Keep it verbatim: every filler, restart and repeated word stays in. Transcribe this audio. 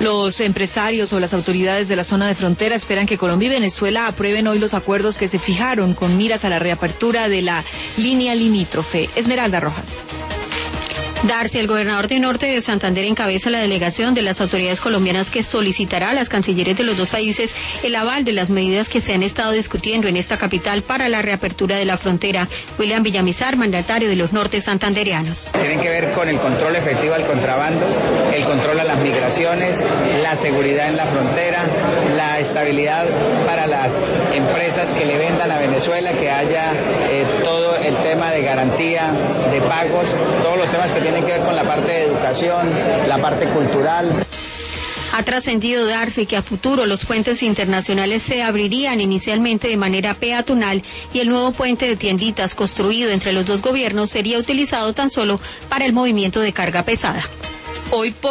Los empresarios o las autoridades de la zona de frontera esperan que Colombia y Venezuela aprueben hoy los acuerdos que se fijaron con miras a la reapertura de la línea limítrofe. Esmeralda Rojas. Darcy, el gobernador de Norte de Santander, encabeza la delegación de las autoridades colombianas que solicitará a las cancilleres de los dos países el aval de las medidas que se han estado discutiendo en esta capital para la reapertura de la frontera. William Villamizar, mandatario de los norte santandereanos. Tienen que ver con el control efectivo al contrabando, el control a las migraciones, la seguridad en la frontera, la estabilidad para las empresas que le vendan a Venezuela, que haya eh, todo el tema de garantía, de pagos, todos los temas que tienen tiene que ver con la parte de educación, la parte cultural. Ha trascendido Darcy que a futuro los puentes internacionales se abrirían inicialmente de manera peatonal y el nuevo puente de Tienditas construido entre los dos gobiernos sería utilizado tan solo para el movimiento de carga pesada. Hoy